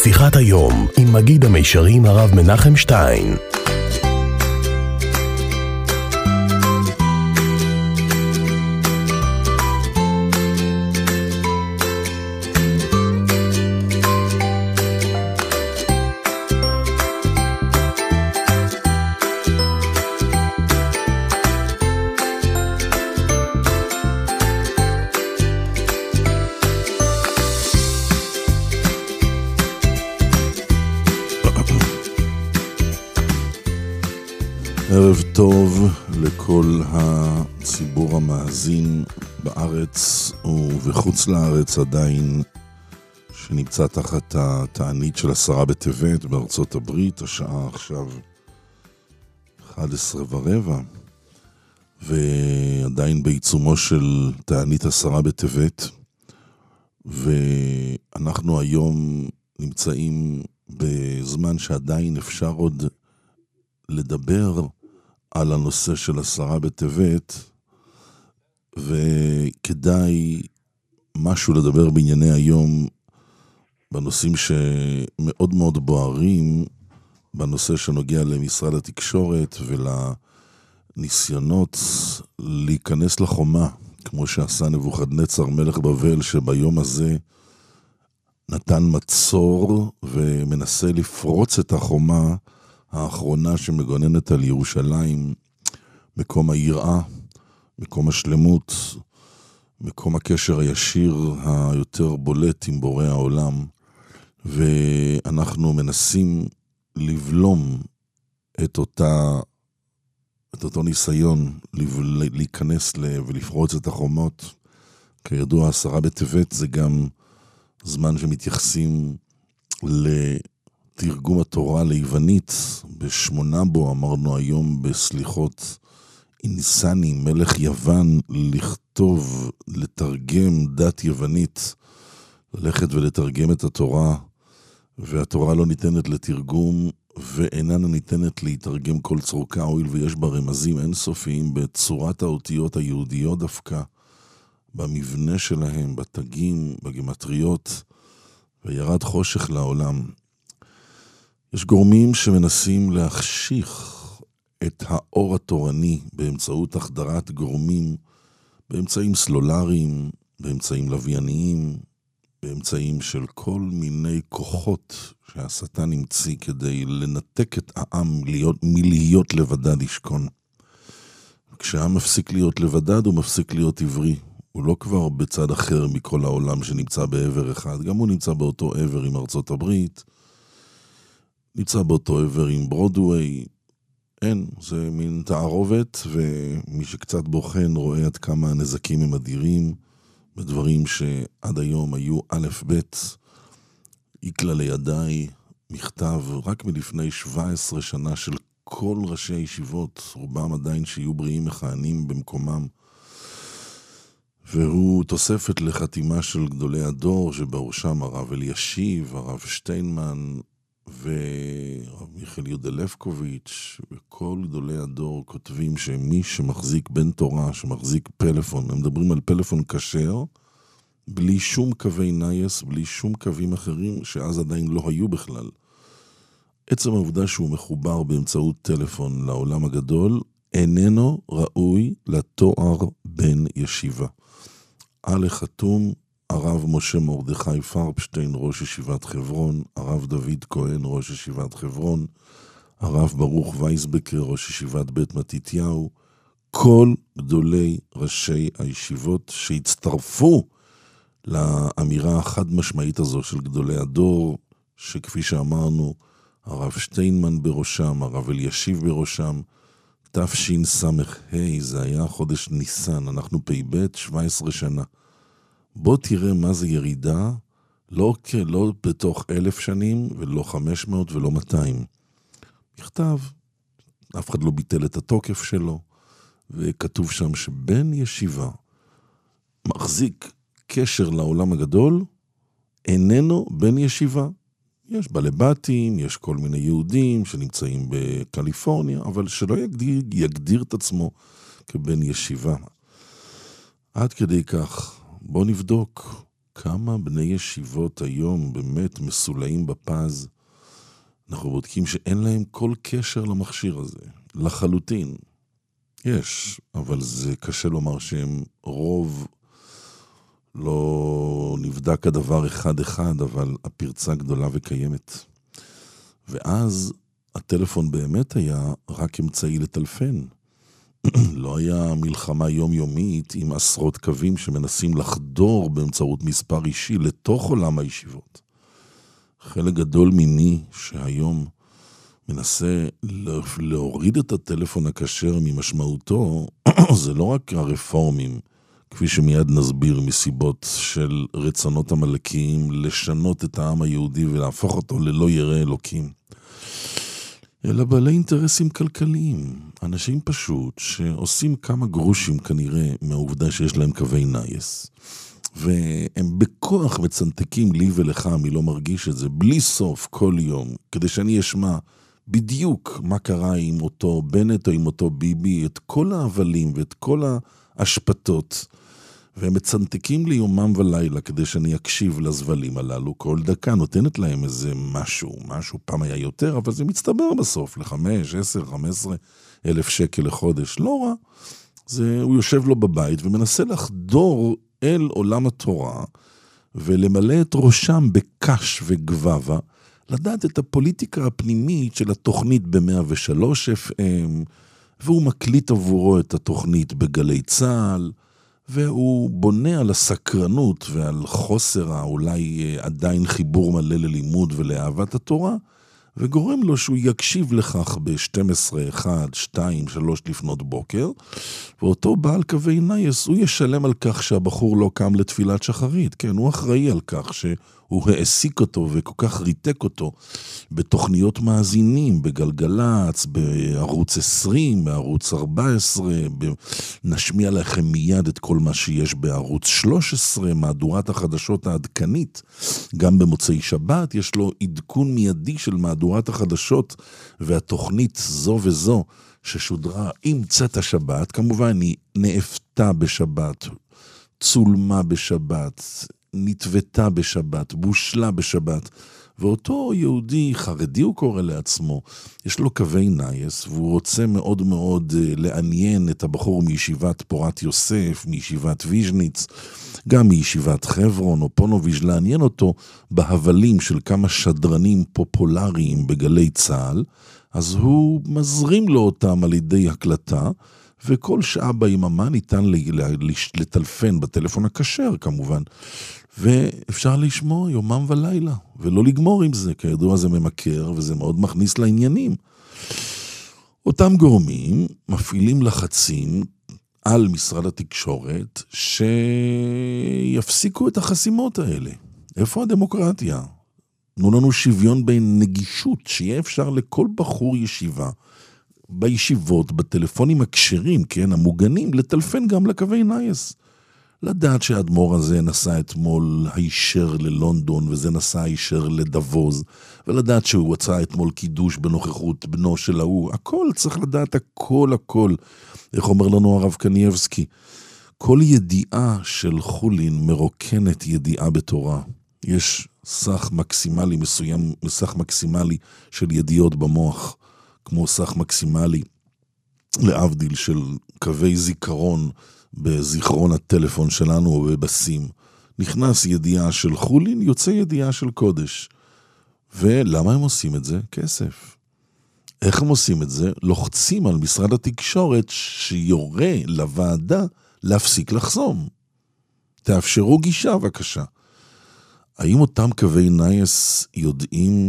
שיחת היום עם מגיד המישרים הרב מנחם שטיין. ערב טוב לכל הציבור המאזין בארץ ובחוץ לארץ עדיין, שנמצא תחת התענית של 10 בטבת בארצות הברית. השעה עכשיו 11:15 ועדיין בעיצומו של תענית 10 בטבת, ואנחנו היום נמצאים בזמן שעדיין אפשר עוד לדבר על הנושא של 10 בטבת, וכדאי משהו לדבר בענייני היום, בנושאים שמאוד מאוד בוערים, בנושא שנוגע למשרד התקשורת ולניסיונות להיכנס לחומה, כמו שעשה נבוכדנצר מלך בבל, שביום הזה נתן מצור ומנסה לפרוץ את החומה האחרונה שמגוננת על ירושלים, מקום היראה, מקום השלמות, מקום הקשר הישיר היותר בולט עם בורא העולם, ואנחנו מנסים לבלום את אותו ניסיון להיכנס ולפרוץ את החומות. כידוע, 10 בטבת זה גם זמן שמתייחסים תרגום התורה ליוונית. בשמונה בו אמרנו היום בסליחות אינסני מלך יוון לכתוב, לתרגם דת יוונית, ללכת ולתרגם את התורה, והתורה לא ניתנת לתרגום ואיננה ניתנת להתרגם כל צורכה, הואיל ויש בה רמזים אינסופיים בצורת האותיות היהודיות דווקא, במבנה שלהם, בתגים, בגמטריות, וירד חושך לעולם. יש גורמים שמנסים להחשיך את האור התורני באמצעות החדרת גורמים, באמצעים סלולריים, באמצעים לווייניים, באמצעים של כל מיני כוחות שהשטן המציא כדי לנתק את העם מלהיות לבדד ישכון. כשהעם מפסיק להיות לבדד הוא מפסיק להיות עברי. הוא לא כבר בצד אחר מכל העולם שנמצא בעבר אחד, גם הוא נמצא באותו עבר עם ארצות הברית, נמצא באותו עבר עם ברודווי. אין, זה מין תערובת, ומי שקצת בוחן רואה עד כמה הנזקים הם אדירים, בדברים שעד היום היו א' ב'. יקלה לידיי מכתב רק מלפני 17 שנה של כל ראשי הישיבות, רובם עדיין שיהיו בריאים מכהנים במקומם, והוא תוספת לחתימה של גדולי הדור, שבראשם הרב אלישיב, הרב שטיינמן, ורב מיכאל יהודה לבקוביץ', וכל גדולי הדור כותבים שמי שמחזיק בן תורה, שמחזיק פלאפון, הם מדברים על פלאפון כשר, בלי שום קווי נייס, בלי שום קווים אחרים שאז עדיין לא היו בכלל. עצם העובדה שהוא מחובר באמצעות טלפון לעולם הגדול, איננו ראוי לתואר בן ישיבה. על חתום הרב משה מרדכי פרבשטיין, ראש ישיבת חברון, הרב דוד כהן, ראש ישיבת חברון, הרב ברוך וייסבקר, ראש ישיבת בית מתתיהו, כל גדולי ראשי הישיבות שהצטרפו לאמירה החד משמעית הזו של גדולי הדור, שכפי שאמרנו, הרב שטיינמן בראשם, הרב אלישיב בראשם, תשס"ה, זה היה חודש ניסן, אנחנו פ"ב 17 שנה. בוא תראה מה זה ירידה, לא בתוך 1,000 שנים, ולא 500 ולא 200. נכתב, אף אחד לא ביטל את התוקף שלו, וכתוב שם שבן ישיבה מחזיק קשר לעולם הגדול, איננו בן ישיבה. יש בלבטים, יש כל מיני יהודים שנמצאים בקליפורניה, אבל שלא יגדיר את עצמו כבן ישיבה. עד כדי כך, בוא נבדוק כמה בני ישיבות היום באמת מסולאים בפז. אנחנו בודקים שאין להם כל קשר למכשיר הזה, לחלוטין. יש, אבל זה קשה לומר שהם רוב, לא נבדק הדבר אחד, אבל הפרצה גדולה וקיימת. ואז הטלפון באמת היה רק אמצעי לטלפן. לא היה מלחמה יומיומית עם עשרות קווים שמנסים לחדור באמצעות מספר אישי לתוך עולם הישיבות. חלק גדול ממי שהיום מנסה להוריד את הטלפון הכשר ממשמעותו, זה לא רק הרפורמים, כפי שמיד נסביר מסיבות של רצונות המלכיים, לשנות את העם היהודי ולהפוך אותו ללא ירא אלוקים. אלא בעלי אינטרסים כלכליים, אנשים פשוט שעושים כמה גרושים כנראה מהעובדה שיש להם קווי נייס, והם בכוח מצנתקים לי ולך, מי לא מרגיש את זה, בלי סוף כל יום, כדי שאני אשמע בדיוק מה קרה עם אותו בנט או עם אותו ביבי, את כל ההבלים ואת כל ההשפטות, והם מצנתקים לי יומם ולילה כדי שאני אקשיב לזבלים הללו. כל דקה נותנת להם איזה משהו, פעם היה יותר, אבל זה מצטבר בסוף ל5, 10, 15 אלף שקל לחודש. לא רע. הוא יושב לו בבית ומנסה לחדור אל עולם התורה ולמלא את ראשם בקש וגבבה, לדעת את הפוליטיקה הפנימית של התוכנית ב-103 FM, והוא מקליט עבורו את התוכנית בגלי צהל, והוא בונה על הסקרנות ועל חוסר אולי עדיין חיבור מלא ללימוד ולאהבת התורה, וגורם לו שהוא יקשיב לכך ב-12, 1, 2, 3 לפנות בוקר, ואותו בעל קווי נייס, הוא ישלם על כך שהבחור לא קם לתפילת שחרית, כן, הוא אחראי על כך שהוא העסיק אותו וכל כך ריתק אותו בתוכניות מאזינים, בגלגלץ, בערוץ 20, בערוץ 14, נשמיע לכם מיד את כל מה שיש בערוץ 13, מהדורת החדשות העדכנית, גם במוצאי שבת יש לו עדכון מיידי של מהדורת החדשות, והתוכנית זו וזו ששודרה עם צאת השבת, כמובן היא נאפתה בשבת, צולמה בשבת, נתוותה בשבת, בושלה בשבת, ואותו יהודי חרדי הוא קורא לעצמו, יש לו קווי נייס, והוא רוצה מאוד מאוד לעניין את הבחור מישיבת פורת יוסף, מישיבת ויז'ניץ, גם מישיבת חברון או פונוביז', לעניין אותו בהבלים של כמה שדרנים פופולריים בגלי צהל, אז הוא מזרים לו אותם על ידי הקלטה, וכל שעה ביממה ניתן לטלפן בטלפון הכשר כמובן, ואפשר לשמוע יומם ולילה, ולא לגמור עם זה, כידוע זה ממכר, וזה מאוד מכניס לעניינים. אותם גורמים מפעילים לחצים על משרד התקשורת, שיפסיקו את החסימות האלה. איפה הדמוקרטיה? תנו לנו שוויון בין נגישות, שיהיה אפשר לכל בחור ישיבה, בישיבות, בטלפונים הכשרים, כן, המוגנים, לטלפן גם לקווי נייס. לדעת שהאדמו"ר הזה נסע אתמול הישר ללונדון, וזה נסע הישר לדבוז, ולדעת שהוא מצא אתמול קידוש בנוכחות בנו של ההוא. הכל צריך לדעת, הכל. איך אומר לנו הרב קנייבסקי? כל ידיעה של חולין מרוקנת ידיעה בתורה. יש סך מקסימלי מסוים, סך מקסימלי של ידיעות במוח, כמו סך מקסימלי להבדיל של קווי זיכרון בזיכרון הטלפון שלנו או בבסים. נכנס ידיעה של חולין, יוצא ידיעה של קודש. ולמה הם עושים את זה? כסף. איך הם עושים את זה? לוחצים על משרד התקשורת שיורה לוועדה להפסיק לחסום. תאפשרו גישה בבקשה. האם אותם קווי נייס יודעים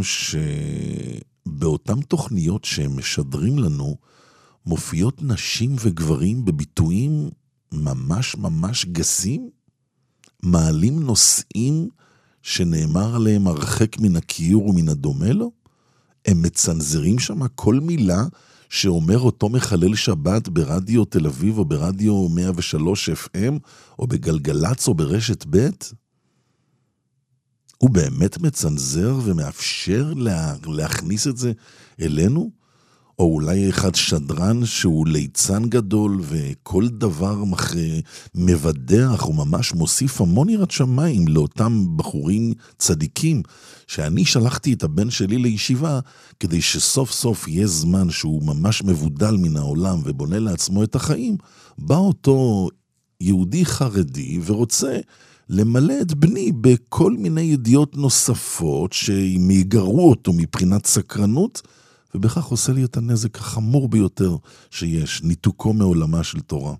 שבאותם תוכניות שהם משדרים לנו, מופיעות נשים וגברים בביטויים ממש גסים? מעלים נושאים שנאמר עליהם הרחק מן הכיור ומן הדומה לו? הם מצנזרים שם כל מילה שאומר אותו מחלל שבת ברדיו תל אביב או ברדיו 103 FM או בגלגלץ או ברשת ב'? הוא באמת מצנזר ומאפשר להכניס את זה אלינו? או אולי אחד שדרן שהוא ליצן גדול, וכל דבר מבדח, או ממש מוסיף המון יראת שמיים לאותם בחורים צדיקים, שאני שלחתי את הבן שלי לישיבה, כדי שסוף סוף יהיה זמן שהוא ממש מבודל מן העולם, ובונה לעצמו את החיים, בא אותו יהודי חרדי, ורוצה למלא את בני בכל מיני ידיעות נוספות, שיגרו אותו מבחינת סקרנות, ובכך עושה לי את הנזק החמור ביותר שיש, ניתוקו מעולמה של תורה.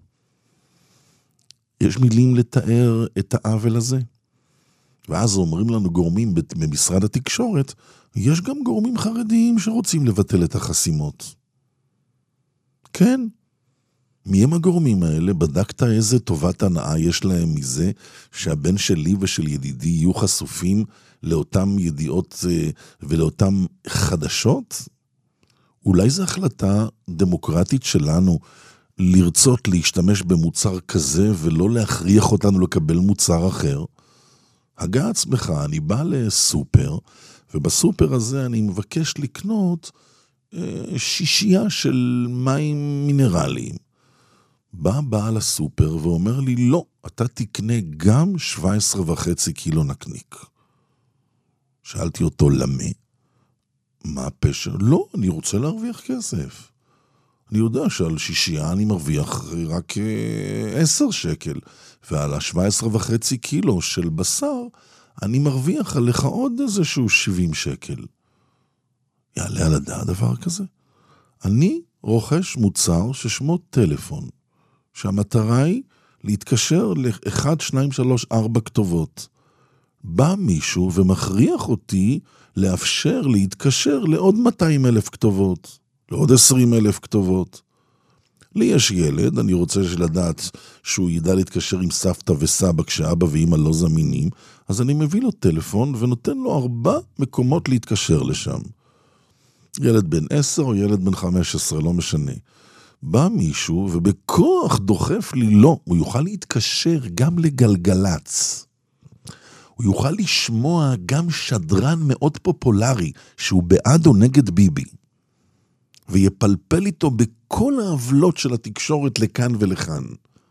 יש מילים לתאר את העוול הזה. ואז אומרים לנו גורמים במשרד התקשורת, יש גם גורמים חרדיים שרוצים לבטל את החסימות. כן. מי הם הגורמים האלה? בדקת איזה טובת הנאה יש להם מזה, שהבן שלי ושל ידידי יהיו חשופים לאותם ידיעות ולאותם חדשות? אולי זו החלטה דמוקרטית שלנו לרצות להשתמש במוצר כזה ולא להכריח אותנו לקבל מוצר אחר? הגע עצמך, אני בא לסופר, ובסופר הזה אני מבקש לקנות שישייה של מים מינרליים. בא בעל הסופר ואומר לי, לא, אתה תקנה גם 17.5 קילו נקניק. שאלתי אותו, למה? מה הפשר? לא, אני רוצה להרוויח כסף. אני יודע שעל שישייה אני מרוויח רק 10 שקל, ועל 17.5 קילו של בשר, אני מרוויח עליך עוד איזשהו 70 שקל. יעלה על הדעת דבר כזה? אני רוכש מוצר ששמו טלפון, שהמטרה היא להתקשר ל-1, 2, 3, 4 כתובות. בא מישהו ומכריח אותי לאפשר להתקשר לעוד 200,000 כתובות, לעוד 20,000 כתובות. לי יש ילד, אני רוצה לדעת שהוא ידע להתקשר עם סבתא וסבא כשאבא ואמא לא זמינים, אז אני מביא לו טלפון ונותן לו 4 מקומות להתקשר לשם. ילד בן 10 או ילד בן 15, לא משנה. בא מישהו ובכוח דוחף לי, לא, הוא יוכל להתקשר גם לגלגלץ. הוא יוכל לשמוע גם שדרן מאוד פופולרי, שהוא בעד או נגד ביבי. ויפלפל איתו בכל העוולות של התקשורת לכאן ולכאן.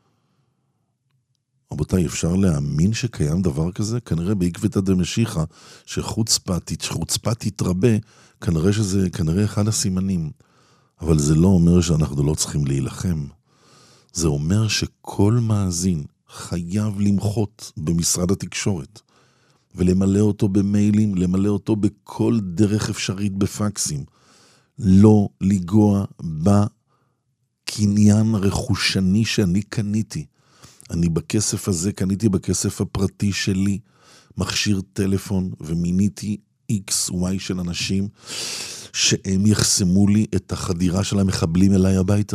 רבותיי, אפשר להאמין שקיים דבר כזה? כנראה בעקבתא דמשיחא, שחוצפה תתרבה, כנראה אחד הסימנים. אבל זה לא אומר שאנחנו לא צריכים להילחם. זה אומר שכל מאזין חייב למחות במשרד התקשורת, ולמלא אותו במיילים, למלא אותו בכל דרך אפשרית בפקסים. לא לגוע בקניין רכושני שאני קניתי. אני בכסף הזה קניתי בכסף הפרטי שלי מכשיר טלפון, ומיניתי XY של אנשים שהם יחסמו לי את החדירה של המחבלים אליי הביתה.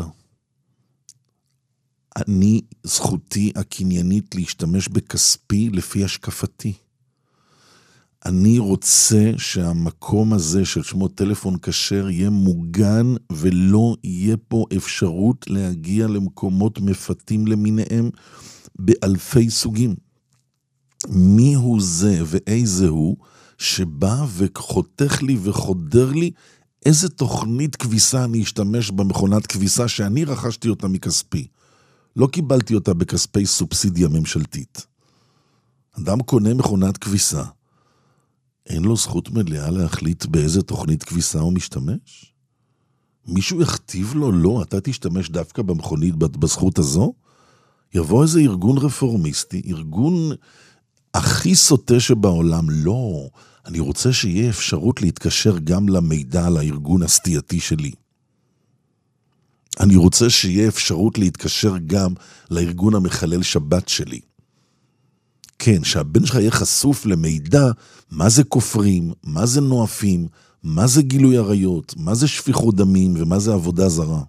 אני, זכותי הקניינית להשתמש בכספי לפי השקפתי. אני רוצה שהמקום הזה של שמו טלפון כשר יהיה מוגן, ולא יהיה פה אפשרות להגיע למקומות מפתים למיניהם באלפי סוגים. מי הוא זה ואיזה הוא שבא וחותך לי וחודר לי איזה תוכנית כביסה אני אשתמש במכונת כביסה שאני רכשתי אותה מכספי. לא קיבלתי אותה בכספי סובסידיה ממשלתית. אדם קונה מכונת כביסה, אין לו זכות מלאה להחליט באיזה תוכנית כביסה הוא משתמש? מישהו יכתיב לו, לא, אתה תשתמש דווקא במכונית בזכות הזו? יבוא איזה ארגון רפורמיסטי, ארגון הכי סוטה שבעולם, לא, אני רוצה שיהיה אפשרות להתקשר גם למידע על הארגון הסטייתי שלי. אני רוצה שיהיה אפשרות להתקשר גם לארגון המחלל שבת שלי. כן, שהבן שלך יהיה חשוף למידע, מה זה כופרים, מה זה נואפים, מה זה גילוי עריות, מה זה שפיכות דמים ומה זה עבודה זרה.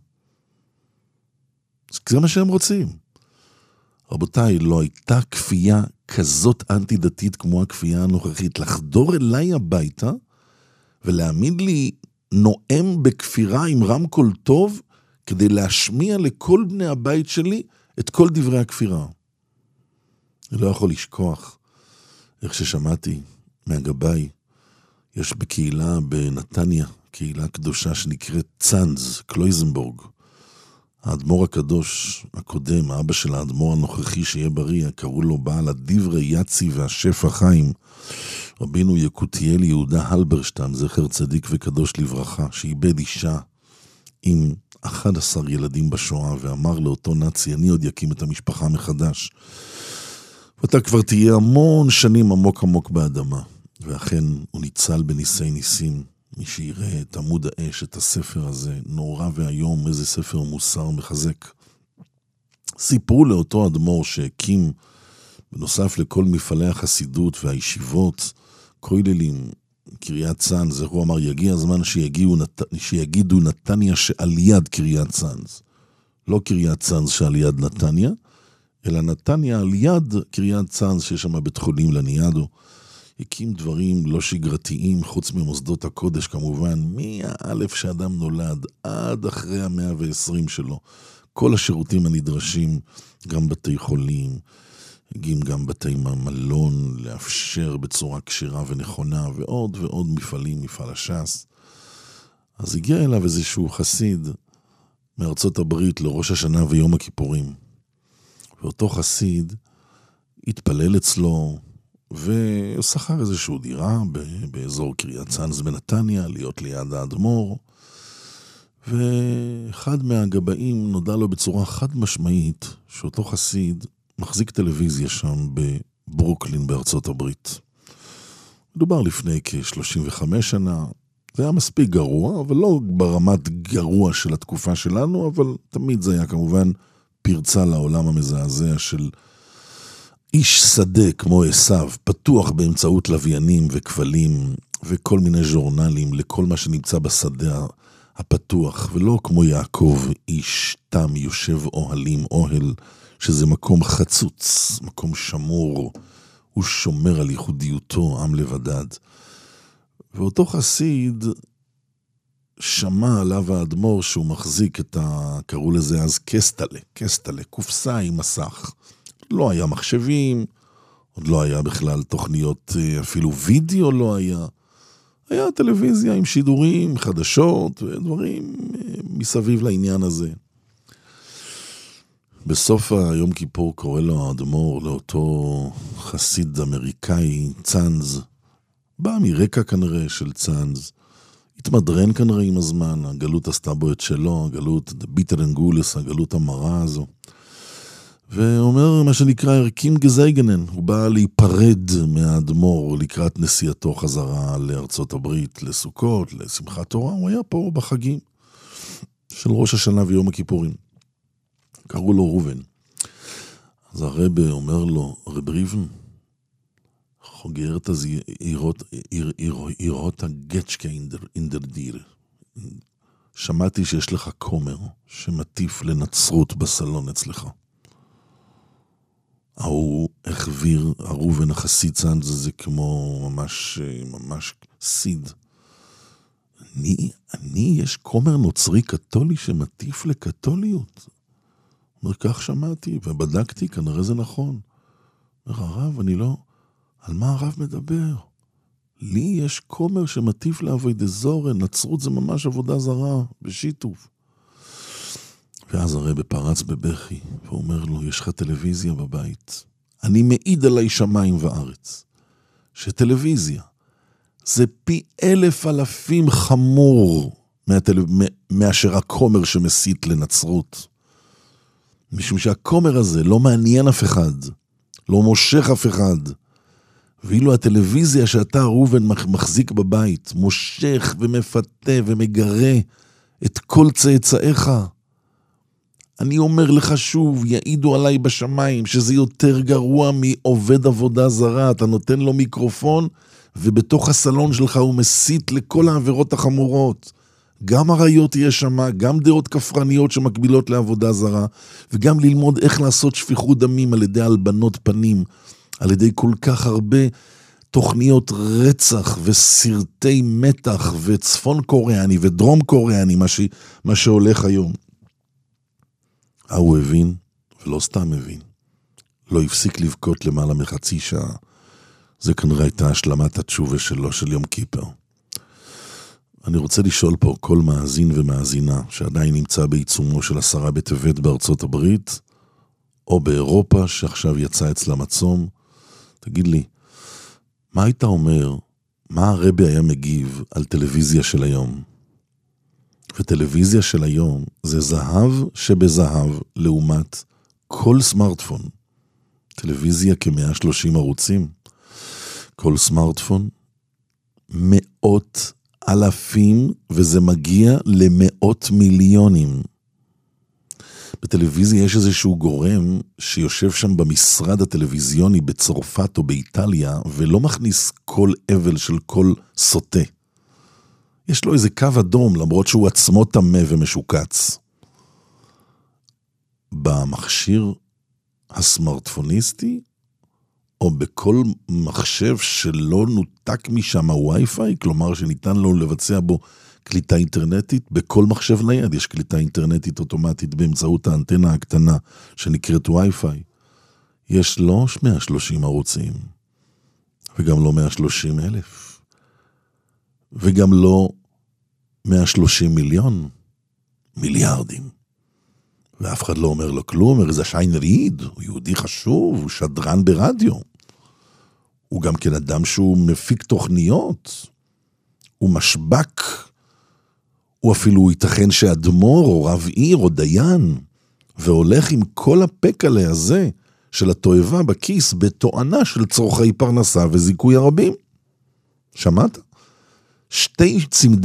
זה מה שהם רוצים. רבותיי, לא הייתה כפייה כזאת אנטי-דתית כמו הכפייה הנוכחית, לחדור אליי הביתה ולהעמיד לי נואם בכפירה עם רמקול טוב, כדי להשמיע לכל בני הבית שלי את כל דברי הכפירה. אני לא יכול לשכוח איך ששמעתי מהגבאי, יש בקהילה בנתניה, קהילה קדושה שנקראת צאנז, קלויזנבורג. האדמו"ר הקדוש הקודם, האבא של האדמו"ר הנוכחי שיהיה בריא, קראו לו בעל הדברי יצי והשפע חיים, רבינו יקותיאל יהודה הלברשטיין, זכר צדיק וקדוש לברכה, שאיבד אישה עם 11 ילדים בשואה, ואמר לאותו נאצי, אני עוד יקים את המשפחה מחדש. ואתה כבר תהיה המון שנים עמוק עמוק באדמה. ואכן הוא ניצל בניסי ניסים. מי שיראה את עמוד האש, את הספר הזה, נורא והיום, איזה ספר מוסר מחזק. סיפרו לאותו אדמו"ר שהקים, בנוסף לכל מפעלי החסידות והישיבות, כוללים, קריית צאנז, הוא אמר, יגיע הזמן שיגידו נתניה שעל יד קריית צאנז. לא קריית צאנז שעל יד נתניה, אלא נתניה על יד קריית צאנז, שיש שם בית חולים לניאדו. הקים דברים לא שגרתיים, חוץ ממוסדות הקודש כמובן, מהאלף שאדם נולד, עד אחרי 120 שלו. כל השירותים הנדרשים, גם בתי חולים, הגיעים גם בתי מלון, לאפשר בצורה קשירה ונכונה, ועוד ועוד מפעלים, מפעל הש"ס. אז הגיע אליו איזשהו חסיד מארצות הברית לראש השנה ויום הכיפורים. ואותו חסיד התפלל אצלו, ושכר איזשהו דירה באזור קריית צאנז בנתניה, להיות ליד האדמו"ר, ואחד מהגבאים נודע לו בצורה חד משמעית, שאותו חסיד מחזיק טלוויזיה שם בברוקלין בארצות הברית. מדובר לפני כ-35 שנה, זה היה מספיק גרוע, אבל לא ברמת גרוע של התקופה שלנו, אבל תמיד זה היה כמובן פרצה לעולם המזעזע של איש שדה כמו עשיו, פתוח באמצעות לוויינים וכבלים וכל מיני ז'ורנלים לכל מה שנמצא בשדה הפתוח, ולא כמו יעקב, איש תם יושב אוהלים, אוהל, שזה מקום חצוץ, מקום שמור, הוא שומר על ייחודיותו, עם לבדד. ואותו חסיד שמע עליו האדמו"ר שהוא מחזיק את קראו לזה אז קסטלה, קופסה עם מסך. לא היה מחשבים, עוד לא היה בכלל תוכניות, אפילו וידאו לא היה. היה טלוויזיה עם שידורים, חדשות ודברים מסביב לעניין הזה. בסוף היום כיפור קורא לו האדמו"ר לאותו חסיד אמריקאי, צאנז, בא מרקע כנראה של צאנז, התמדרן כנראה עם הזמן, הגלות עשתה בו את שלו, הגלות ביטר אנגולס, הגלות המרה הזו. ואומר מה שנקרא הרקים גזייגנן, הוא בא להיפרד מהאדמו"ר לקראת נסיעתו חזרה לארצות הברית, לסוכות, לשמחת תורה, הוא היה פה בחגים של ראש השנה ויום הכיפורים. קראו לו ראובן. אז הרב אומר לו, רב ריבן, חוגרת אז אירות הגצ'קה אינדר דיר. שמעתי שיש לך כומר שמטיף לנצרות בסלון אצלך. הוא החביר, ראובן החסיד צאנז, זה כמו ממש סיד. יש כומר נוצרי קתולי שמטיף לקתוליות. אומר, כך שמעתי ובדקתי, כנראה זה נכון. אומר, הרב, אני לא, על מה הרב מדבר? לי יש כומר שמטיף לעבוד זורן, נצרות זה ממש עבודה זרה, בשיתוף. ואז הרב פרץ בבכי, ואומר לו, יש לך טלוויזיה בבית. אני מעיד עליי שמיים וארץ, שטלוויזיה זה פי 1,000 חמור מאשר הכומר שמסית לנצרות. משום שהכומר הזה לא מעניין אף אחד, לא מושך אף אחד. ואילו הטלוויזיה שאתה ראובן מחזיק בבית, מושך ומפתה ומגרה את כל צאצאיך. אני אומר לך שוב, יעידו עליי בשמיים, שזה יותר גרוע מעובד עבודה זרה. אתה נותן לו מיקרופון, ובתוך הסלון שלך הוא מסית לכל העבירות החמורות. גם עריות יש שם, גם דעות כפרניות שמקבילות לעבודה זרה, וגם ללמוד איך לעשות שפיכות דמים על ידי הלבנות פנים, על ידי כל כך הרבה תוכניות רצח וסרטי מתח וצפון קוריאני ודרום קוריאני, מה שהולך היום. הוא הבין, ולא סתם הבין. לא הפסיק לבכות למעלה מחצי שעה. זה כנראה הייתה השלמת התשובה שלו של יום כיפר. אני רוצה לשאול פה כל מאזין ומאזינה שעדיין נמצא בעיצומו של 10 בטבת בארצות הברית, או באירופה שעכשיו יצא אצלם הצום, תגיד לי, מה היית אומר, מה הרבי היה מגיב על טלוויזיה של היום? וטלוויזיה של היום זה זהב שבזהב לעומת כל סמארטפון. טלוויזיה כ-130 ערוצים. כל סמארטפון, מאות אלפים, וזה מגיע למאות מיליונים. בטלוויזיה יש איזשהו גורם שיושב שם במשרד הטלוויזיוני בצרפת או באיטליה, ולא מכניס כל אבל של כל סוטה. יש לו איזה קו אדום, למרות שהוא עצמו תמה ומשוקץ. במכשיר הסמארטפוניסטי, או בכל מחשב שלא נותק משם הווי-פיי, כלומר שניתן לו לבצע בו קליטה אינטרנטית, בכל מחשב נייד יש קליטה אינטרנטית אוטומטית באמצעות האנטנה הקטנה שנקראת ווי-פיי. יש לו 130 ערוצים, וגם לא 130,000, וגם לא 130 מיליון, מיליארדים. ואף אחד לא אומר לו כלום, אומר, זה שיין ריד, הוא יהודי חשוב, הוא שדרן ברדיו. הוא גם כן אדם שהוא מפיק תוכניות, הוא משבק, הוא אפילו ייתכן שאדמור או רב עיר או דיין, והולך עם כל הפקלה הזה של התועבה בכיס, בתואנה של צורכי פרנסה וזיכוי הרבים. שמעת? שני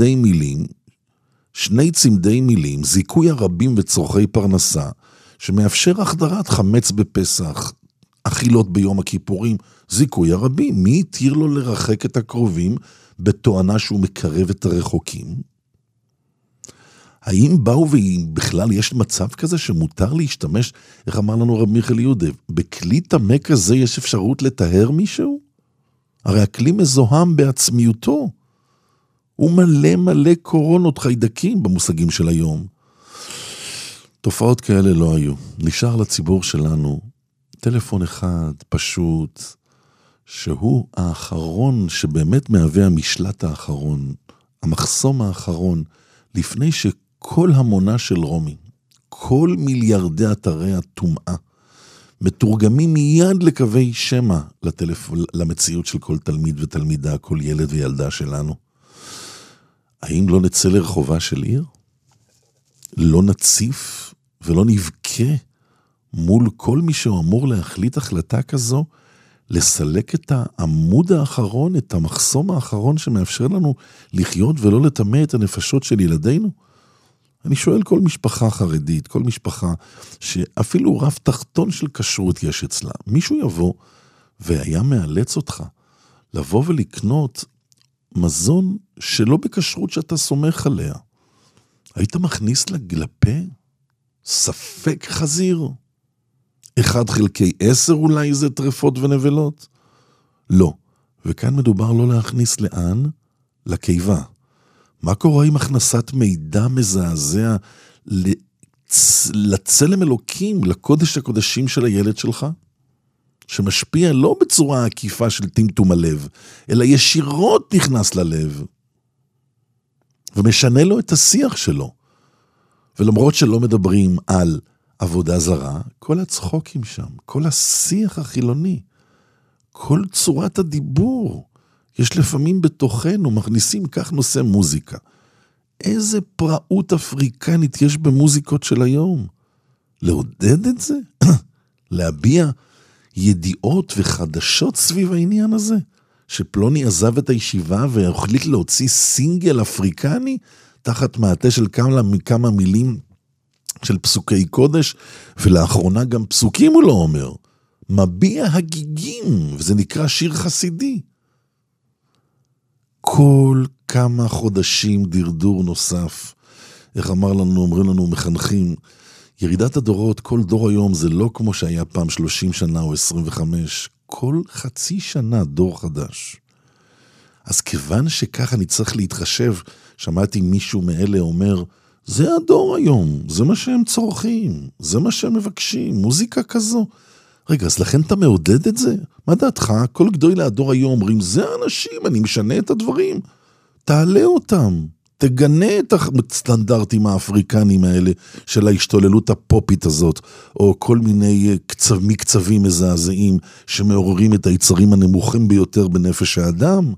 צמדי מילים, זיכוי הרבים וצורכי פרנסה, שמאפשר החדרת חמץ בפסח, אכילות ביום הכיפורים, זיכוי הרבים. מי יתיר לו לרחק את הקרובים בתואנה שהוא מקרב את הרחוקים? האם באו ובכלל יש מצב כזה שמותר להשתמש, איך אמר לנו רב מיכאל יהודה, בכלי תמה כזה יש אפשרות לטהר מישהו? הרי הכלי מזוהם בעצמיותו. הוא מלא קורונות חיידקים במושגים של היום. תופעות כאלה לא היו. נשאר לציבור שלנו טלפון אחד פשוט, שהוא האחרון שבאמת מהווה המשלט האחרון, המחסום האחרון, לפני שכל המונה של רומי, כל מיליארדי אתרי הטומאה, מתורגמים מיד לקווי שמע למציאות של כל תלמיד ותלמידה, כל ילד וילדה שלנו. האם לא נצא לרחובה של עיר? לא נציף ולא נבכה מול כל מי שאמור להחליט החלטה כזו, לסלק את העמוד האחרון, את המחסום האחרון שמאפשר לנו לחיות ולא לטמא את הנפשות של ילדינו? אני שואל כל משפחה חרדית, כל משפחה שאפילו רף תחתון של כשרות יש אצלה, מישהו יבוא והיה מאלץ אותך לבוא ולקנות מזון שלא בכשרות שאתה סומך עליה. היית מכניס לפה ספק חזיר? 1/10 אולי זה טרפות ונבלות? לא. וכאן מדובר לא להכניס לאן? לקיבה. מה קורה עם הכנסת מידע מזעזע לצלם אלוקים, לקודש הקודשים של הילד שלך? שמשפיע לא בצורה עקיפה של טמטום הלב, אלא ישירות נכנס ללב, ומשנה לו את השיח שלו. ולמרות שלא מדברים על עבודה זרה, כל הצחוקים שם, כל השיח החילוני, כל צורת הדיבור, יש לפעמים בתוכנו, מכניסים כך נושא מוזיקה. איזה פראות אפריקנית יש במוזיקות של היום. לעודד את זה? להביע ידיעות וחדשות סביב העניין הזה? שפלוני עזב את הישיבה והחליט להוציא סינגל אפריקני תחת מעטה של כמה מילים של פסוקי קודש, ולאחרונה גם פסוקים הוא לא אומר. מביע הגיגים, וזה נקרא שיר חסידי. כל כמה חודשים דרדור נוסף. איך אומרים לנו מחנכים, ירידת הדורות, כל דור היום זה לא כמו שהיה פעם 30 שנה או 25, כל חצי שנה דור חדש. אז כיוון שככה אני צריך להתחשב, שמעתי מישהו מאלה אומר, זה הדור היום, זה מה שהם צורכים, זה מה שהם מבקשים, מוזיקה כזו. רגע, אז לכן אתה מעודד את זה? מה דעתך? כל גדולי הדור היום אומרים, זה האנשים, אני משנה את הדברים. תעלה אותם, תגנה את הסטנדרטים האפריקנים האלה של ההשתוללות הפופית הזאת, או כל מיני מקצבים מזעזעים שמעוררים את היצרים הנמוכים ביותר בנפש האדם.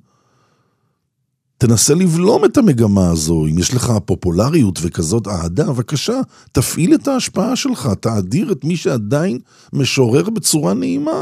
תנסה לבלום את המגמה הזו, אם יש לך פופולריות וכזאת אהדה, בבקשה, תפעיל את ההשפעה שלך, תאדיר את מי שעדיין משורר בצורה נעימה.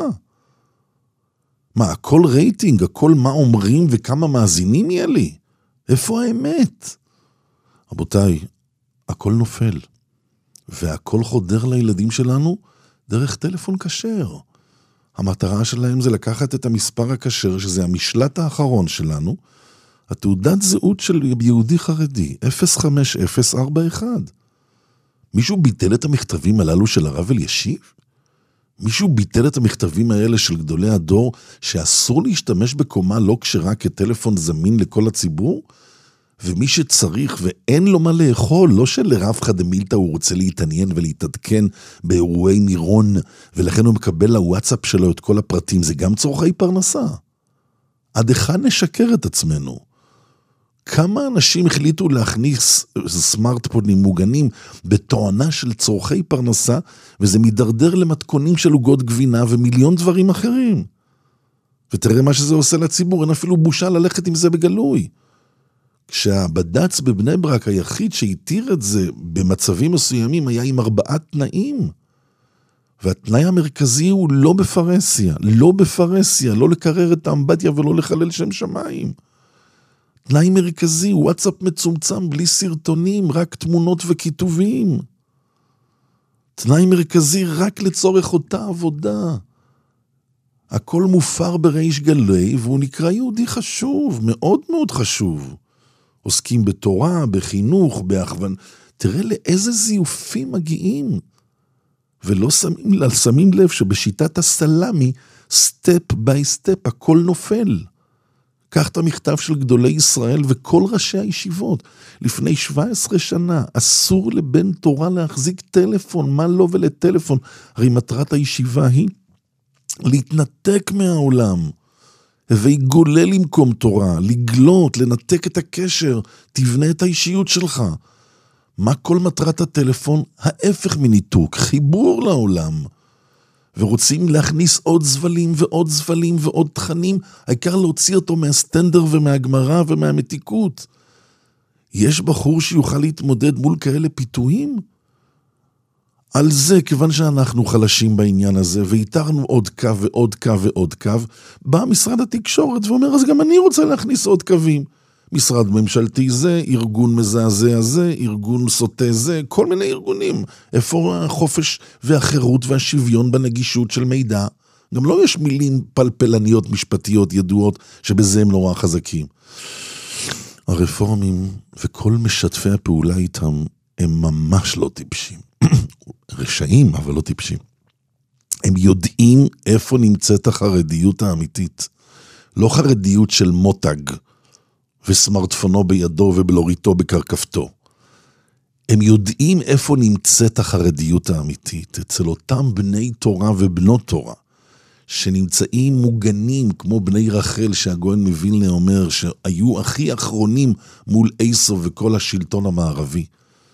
מה, הכל רייטינג, הכל מה אומרים וכמה מאזינים יהיה לי? איפה האמת? רבותיי, הכל נופל, והכל חודר לילדים שלנו דרך טלפון כשר. המטרה שלהם זה לקחת את המספר הכשר, שזה המשלט האחרון שלנו, התעודת זהות של יהודי חרדי, 05041. מישהו ביטל את המכתבים הללו של הרב אלישיב? מישהו ביטל את המכתבים האלה של גדולי הדור, שאסור להשתמש בקומה לא כשרה כטלפון זמין לכל הציבור? ומי שצריך ואין לו מה לאכול, לא שלרב חדמילתא הוא רוצה להתעניין ולהתעדכן באירועי מירון, ולכן הוא מקבל לוואטסאפ שלו את כל הפרטים, זה גם צורכי פרנסה. עד אחד נשקר את עצמנו. כמה אנשים החליטו להכניס סמארטפונים מוגנים בתואנה של צורכי פרנסה, וזה מדרדר למתכונים של עוגות גבינה ומיליון דברים אחרים. ותראה מה שזה עושה לציבור, אין אפילו בושה ללכת עם זה בגלוי. כשהבד"ץ בבני ברק היחיד שהתיר את זה במצבים מסוימים היה עם 4 תנאים. והתנאי המרכזי הוא לא בפרסיה, לא לקרר את האמבטיה ולא לחלל שם שמיים. תנאי מרכזי, וואטסאפ מצומצם בלי סרטונים, רק תמונות וכיתובים. תנאי מרכזי רק לצורך אותה עבודה. הכל מופר בריש גלי, והוא נקרא יהודי חשוב, מאוד מאוד חשוב. עוסקים בתורה, בחינוך, בהכוון. תראה לאיזה זיופים מגיעים. ולא שמים לב שבשיטת הסלמי, סטפ ביי סטפ, הכל נופל. קח את המכתב של גדולי ישראל וכל ראשי הישיבות. לפני 17 שנה, אסור לבן תורה להחזיק טלפון, מה לא ולטלפון. הרי מטרת הישיבה היא להתנתק מהעולם. ויגולל למקום תורה, לגלות, לנתק את הקשר, תבנה את האישיות שלך. מה כל מטרת הטלפון? ההפך מניתוק, חיבור לעולם. ורוצים להכניס עוד זבלים ועוד זבלים ועוד תכנים, העיקר להוציא אותו מהסטנדר ומהגמרא ומהמתיקות. יש בחור שיוכל להתמודד מול כאלה פיתויים? על זה, כיוון שאנחנו חלשים בעניין הזה, והתרנו עוד קו ועוד קו ועוד קו, בא משרד התקשורת ואומר, אז גם אני רוצה להכניס עוד קווים. משרד ממשלתי זה, ארגון מזעזע זה, ארגון סוטה זה, כל מיני ארגונים. איפה החופש והחירות והשוויון בנגישות של מידע? גם לא יש מילים פלפלניות משפטיות ידועות שבזה הם נורא חזקים. הרפורמים וכל משתפי הפעולה איתם הם ממש לא טיפשים. רשעים, אבל לא טיפשים. הם יודעים איפה נמצאת החרדיות האמיתית. לא חרדיות של מותג, וסמרטפונו בידו ובלוריתו בקרקפתו. הם יודעים איפה נמצאת החרדיות האמיתית, אצל אותם בני תורה ובנות תורה, שנמצאים מוגנים כמו בני רחל, שהגאון מווילנה אומר, שהיו הכי אחרונים מול עשו וכל השלטון המערבי.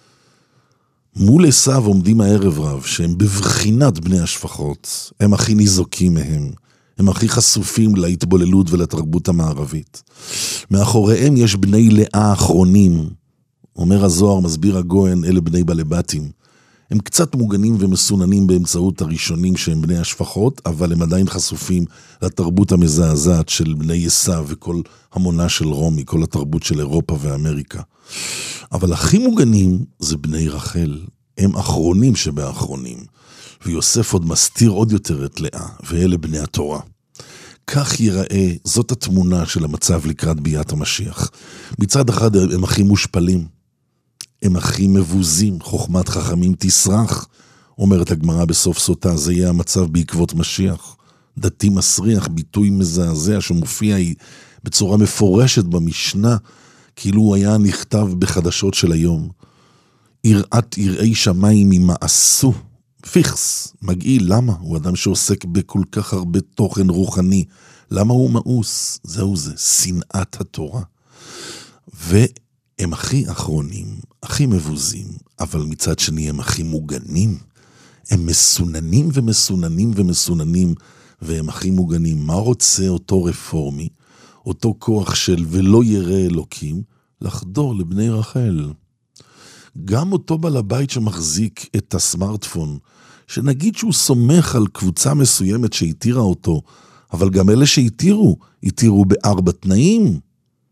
מול עשיו עומדים הערב רב, שהם בבחינת בני השפחות, הם הכי ניזוקים מהם, הם הכי חשופים להתבוללות ולתרבות המערבית. מאחוריהם יש בני לאה האחרונים, אומר הזוהר, מסביר הגאון, אלה בני בלבטים. הם קצת מוגנים ומסוננים באמצעות הראשונים שהם בני השפחות, אבל הם עדיין חשופים לתרבות המזעזעת של בני עשיו וכל המונה של רומי, כל התרבות של אירופה ואמריקה. אבל הכי מוגנים זה בני רחל, הם אחרונים שבאחרונים. ויוסף עוד מסתיר עוד יותר את לאה, ואלה בני התורה. כך ייראה, זאת התמונה של המצב לקראת ביאת המשיח. מצד אחד הם הכי מושפלים, הם הכי מבוזים, חוכמת חכמים תסרח, אומרת הגמרא בסוף סוטה, זה יהיה המצב בעקבות משיח. דתי מסריח, ביטוי מזעזע שמופיע בצורה מפורשת במשנה, כאילו הוא היה נכתב בחדשות של היום. יראת יראי שמיים ממעשו, פיכס, מגעיל, למה? הוא אדם שעוסק בכל כך הרבה תוכן רוחני. למה הוא מאוס? זהו זה, שנאת התורה. הם הכי אחרונים, הכי מבוזים, אבל מצד שני הם הכי מוגנים. הם מסוננים ומסוננים ומסוננים, והם הכי מוגנים. מה רוצה אותו רפורמי, אותו כוח של ולא ירא אלוקים, לחדור לבני רחל? גם אותו בעל הבית שמחזיק את הסמארטפון, שנגיד שהוא סומך על קבוצה מסוימת שהתירה אותו, אבל גם אלה שהתירו, התירו ב4 תנאים.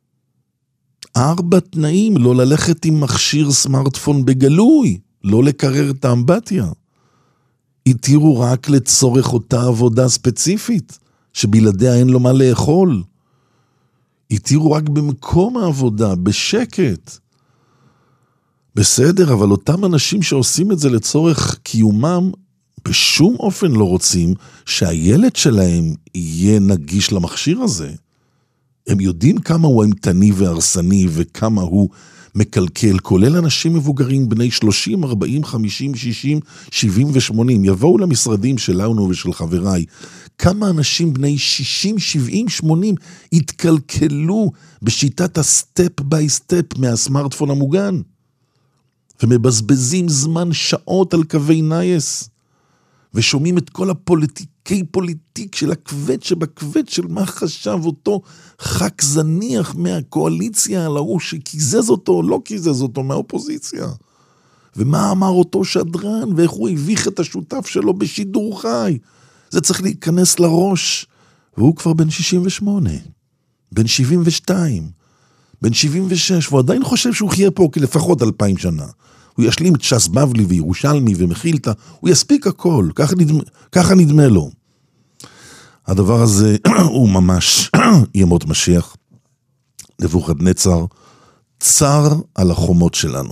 4 תנאים, לא ללכת עם מכשיר סמארטפון בגלוי, לא לקרר את האמבטיה. התירו רק לצורך אותה עבודה ספציפית, שבלעדיה אין לו מה לאכול. התירו רק במקום העבודה, בשקט. בסדר, אבל אותם אנשים שעושים את זה לצורך קיומם, בשום אופן לא רוצים שהילד שלהם יהיה נגיש למכשיר הזה. הם יודעים כמה הוא אימתני והרסני וכמה הוא מקלקל, כולל אנשים מבוגרים בני 30, 40, 50, 60, 70 ו-80. יבואו למשרדים שלנו ושל חבריי. כמה אנשים בני 60, 70, 80 התקלקלו בשיטת הסטפ ביי סטפ מהסמארטפון המוגן. ומבזבזים זמן שעות על קווי נייס. ושומעים את כל הפוליטיקי פוליטיק של הכבד שבכבד של מה חשב אותו חק זניח מהקואליציה על ההוא שקיזז אותו או לא קיזז אותו מהאופוזיציה. ומה אמר אותו שדרן ואיך הוא הביך את השותף שלו בשידור חי. זה צריך להיכנס לראש. והוא כבר בן 68, בן 72, בן 76, והוא עדיין חושב שהוא חיה פה כלפחות 2000 שנה. הוא ישלים את ש"ס בבלי וירושלמי ומחילתא, הוא יספיק הכל, ככה נדמה לו. הדבר הזה הוא ממש ימות משיח. נבוכדנצר צר על החומות שלנו.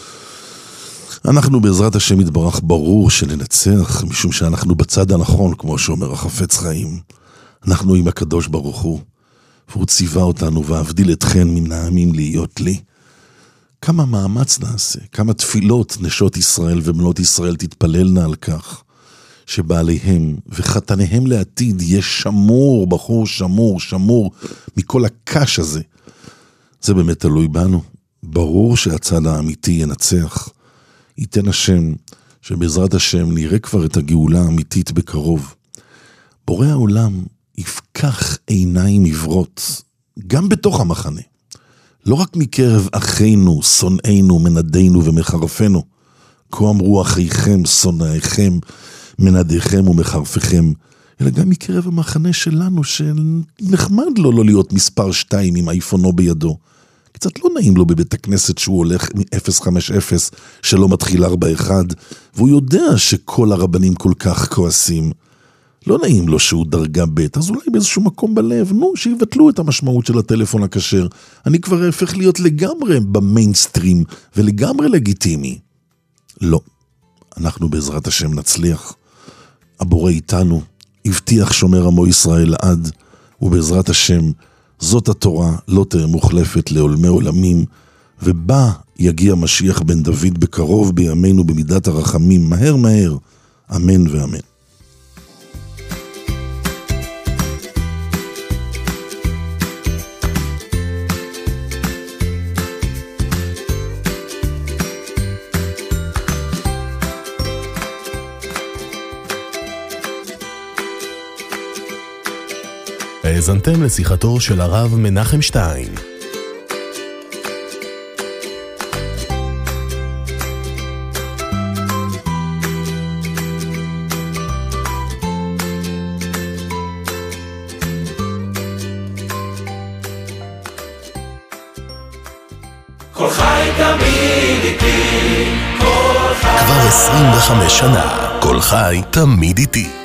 אנחנו בעזרת השם יתברך ברור שננצח, משום שאנחנו בצד הנכון, כמו שאומר החפץ חיים. אנחנו עם הקדוש ברוך הוא, והוא ציווה אותנו, ואבדיל אתכן מן העמים להיות לי. כמה מאמץ נעשה, כמה תפילות נשות ישראל ובנות ישראל תתפללנה על כך, שבעליהם וחתניהם לעתיד יהיה שמור, בחור שמור, שמור מכל הקש הזה. זה באמת תלוי בנו. ברור שהצד האמיתי ינצח. ייתן השם שבעזרת השם נראה כבר את הגאולה האמיתית בקרוב. בורא העולם יפקח עיניים עברות, גם בתוך המחנה. לא רק מקרב אחינו, שונאינו, מנדינו ומחרפנו. כה אמרו אחיכם, שונאיכם, מנדיכם ומחרפיכם. אלא גם מקרב המחנה שלנו, שנחמד לו לא להיות מספר 2 עם אייפונו בידו. קצת לא נעים לו בבית הכנסת שהוא הולך מ-050 שלא מתחיל 41, והוא יודע שכל הרבנים כל כך כועסים. לא נעים לו שהוא דרגה ב', אז אולי באיזשהו מקום בלב, שיבטלו את המשמעות של הטלפון הכשר. אני כבר הפך להיות לגמרי במיינסטרים ולגמרי לגיטימי. לא, אנחנו בעזרת השם נצליח. הבורא איתנו, הבטיח שומר עמו ישראל לעד, ובעזרת השם זאת התורה לא תהיה מוחלפת לעולמי עולמים, ובה יגיע משיח בן דוד בקרוב בימינו במידת הרחמים, מהר מהר, אמן ואמן. האזנתם לשיחתו של הרב מנחם שטיין. כל חי תמיד איתי, כל חי. כבר 25 שנה, כל חי תמיד איתי.